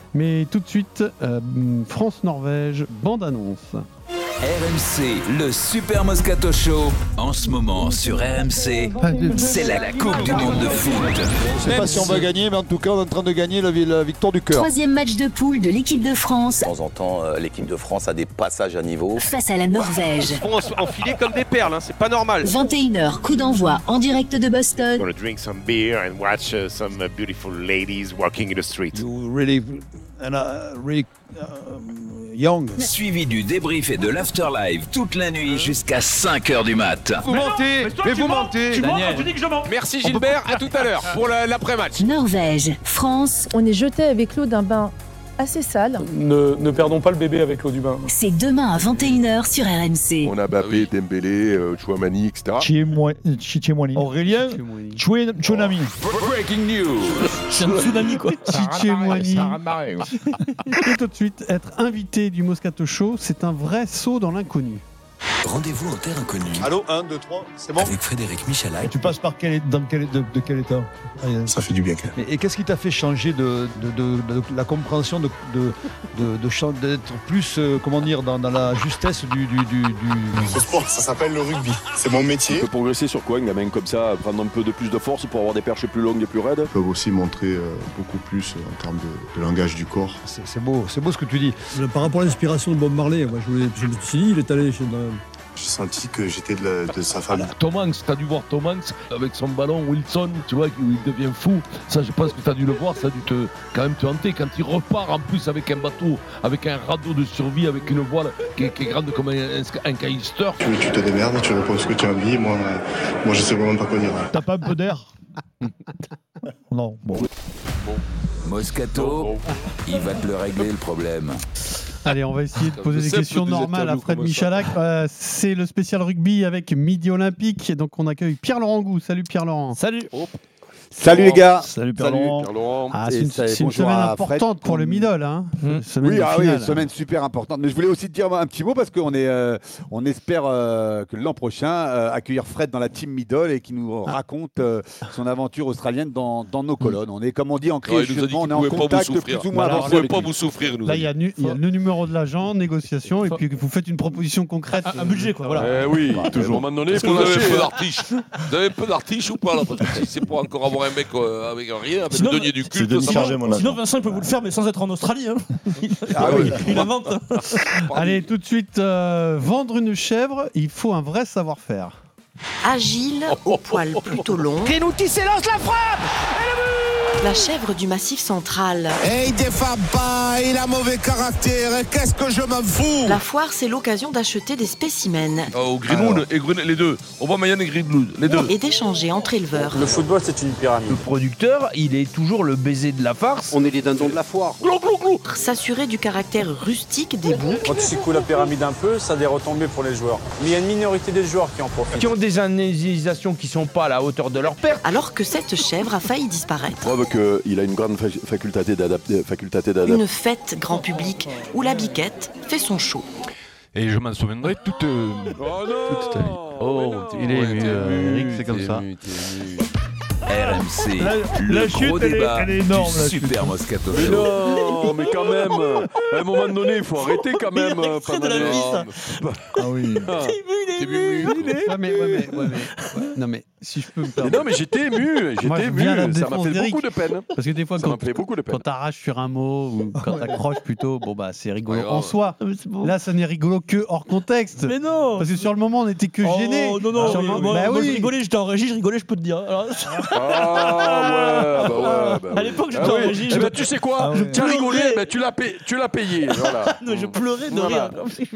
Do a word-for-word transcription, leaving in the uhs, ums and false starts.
Mais tout de suite, euh, France-Norvège, bande-annonce. R M C, le Super Moscato Show, en ce moment sur R M C, c'est la Coupe du Monde de foot. Je ne sais pas si on va gagner, mais en tout cas, on est en train de gagner la, la victoire du cœur. Troisième match de poule de l'équipe de France. De temps en temps, euh, l'équipe de France a des passages à niveau. Face à la Norvège. Ils vont enfiler comme des perles, hein, c'est pas normal. vingt et une heures, coup d'envoi en direct de Boston. I'm gonna drink some beer and watch uh, some uh, beautiful ladies walking in the street. You really, and, uh, really uh, young. Suivi du débrief et de l'afterlive toute la nuit jusqu'à cinq heures du mat. Vous mentez, mais, mais vous mentez. Tu mens quand tu dis que je mens. Merci Gilbert, à tout à l'heure pour le- l'après-match. Norvège, France, On est jeté avec l'eau d'un bain assez sale. Ne, ne perdons pas le bébé avec l'eau du bain. c'est demain à vingt et une heures sur R M C. On a Mbappé, Dembélé, euh, Chouamani, et cetera. Chichemwani. Aurélien Chouenami. Breaking news. C'est un tsunami quoi. Chichemwani. Ça a marré, ouais. Et tout de suite, être invité du Moscato Show, c'est un vrai saut dans l'inconnu. Rendez-vous en terre inconnue Allô, un, deux, trois, c'est bon. avec Frédéric Michalak. Tu passes par quel, dans quel, de, de quel état? Ça fait du bien quand même. Et, et qu'est-ce qui t'a fait changer de, de, de, de la compréhension de, de, de, de chan- d'être plus, euh, comment dire, dans, dans la justesse du, du, du, du- Ce sport, ça s'appelle le rugby. C'est mon métier. On peut progresser sur quoi, un gamin comme ça, prendre un peu de plus de force pour avoir des perches plus longues et plus raides. Ils peuvent aussi montrer euh, beaucoup plus euh, en termes de, de langage du corps. C'est, c'est beau, c'est beau ce que tu dis. Par rapport à l'inspiration de Bob Marley, moi, je, voulais, je me suis dit, il est allé chez... J'ai senti que j'étais de, la- de sa famille. Tom Hanks, t'as dû voir Tom Hanks avec son ballon Wilson, tu vois, où il devient fou. Ça, je pense que t'as dû le voir, ça a dû te, quand même te hanter. Quand il repart en plus avec un bateau, avec un radeau de survie, avec une voile qui est, qui est grande comme un, un, un canister. Tu, tu te démerdes, tu réponds ce que tu as envie. Moi, euh, moi je sais vraiment pas quoi dire. T'as pas un peu d'air? Non, bon. Moscato, il va te le régler le problème. Allez, on va essayer de poser des sais, questions peut-être des normales à interviews Fred comme ça. Michalak. Euh, c'est le spécial rugby avec Midi Olympique. Donc on accueille Pierre-Laurent Gou. Salut Pierre-Laurent. Salut. Salut les gars. Salut Salut, Pierre-Laurent. Pierre-Laurent. Ah, Et c'est une, ça- c'est une bonjour semaine à importante Fred. pour le middle. Hein. Mmh. Semaine Oui, de ah oui, finale. semaine super importante. Mais je voulais aussi te dire un petit mot parce qu'on est, euh, on espère euh, que l'an prochain euh, accueillir Fred dans la team Middle et qui nous Ah. raconte euh, son aventure australienne dans, dans nos colonnes. On est, comme on dit, en Ouais, il nous a dit on qu'il est en pouvait pas vous contact souffrir. plus ou moins Voilà, avancé Vous pouvez avec pas lui. vous souffrir, nous. Là, il y, a nu- il y a le numéro de l'agent, négociation, et Faut- puis vous faites une proposition concrète. Un, un budget quoi, voilà. Eh oui, Bah, toujours. À un moment donné, il Est-ce faut que vous avez lâcher. un peu d'artiche Vous avez un peu d'artiche ou pas là? Parce que si c'est pour encore avoir un mec euh, avec rien, avec Sinon- le denier du cul. C'est Denis ça Chargé, va. mon Sinon Vincent il peut vous le faire mais sans être en Australie. Hein. Ah oui. Il invente. Allez, tout de suite, euh, vendre une chèvre, il faut un vrai savoir-faire. Agile, au poil plutôt long. Kenouti s'élance la frappe. La chèvre du Massif central. Et il défend pas, il a mauvais caractère, qu'est-ce que je m'en fous? La foire, c'est l'occasion d'acheter des spécimens Oh, Greenwood et Green, les deux. On va Mayenne et Greenwood, les deux. et d'échanger entre éleveurs. Le football, c'est une pyramide. Le producteur, il est toujours le baiser de la farce. On est les dindons de la foire. Glou, glou, glou. S'assurer du caractère rustique des boucs Quand tu secoues la pyramide un peu, ça a des retombées pour les joueurs. Mais il y a une minorité des joueurs qui en profitent. Qui ont des analysations qui sont pas à la hauteur de leur perte. alors que cette chèvre a failli disparaître. Preuve qu'il a une grande fa- faculté d'adapter. Faculté d'adapter. Une fête grand public où la biquette fait son show. Et je m'en souviendrai toute. euh, Oh non Toute ta vie. Oh, il est ému, euh, Eric, c'est comme ça. R M C, La- le la gros chute, elle est- débat elle est énorme, du la Super Moscato Mais Show. non, mais quand même, à un moment donné, il faut arrêter quand même. Il a extrait de la pendant les- vie, ça. Ah oui. Ah. T'es ému. Ouais, mais, ouais, mais, ouais, mais, ouais. Non, mais si je peux me Mais permettre. non, mais j'étais ému, Moi, j'étais je viens à la ému. Ça m'a défense fait d'Eric. beaucoup de peine. Parce que des fois, Ça m'a quand, fait beaucoup de peine. quand t'arraches sur un mot ou quand t'accroches plutôt, bon bah c'est rigolo Ouais, grave. en soi. Ah, mais c'est bon. Là, ça n'est rigolo que hors contexte. Mais non. Parce que sur le moment, on était que Oh, gênés. non non. Sur mais le moment- moi, bah moi, je oui. rigolais, j'étais en régie, je rigolais, je peux te dire. Alors, Ah ouais, bah ouais. Bah À oui. l'époque, j'étais Ah en oui. régie, Eh je- ben, tu sais quoi Ah ouais. Tu as rigolé, pleurais. mais tu l'as payé. Tu l'as payé. Voilà. non, je pleurais de Voilà. rire.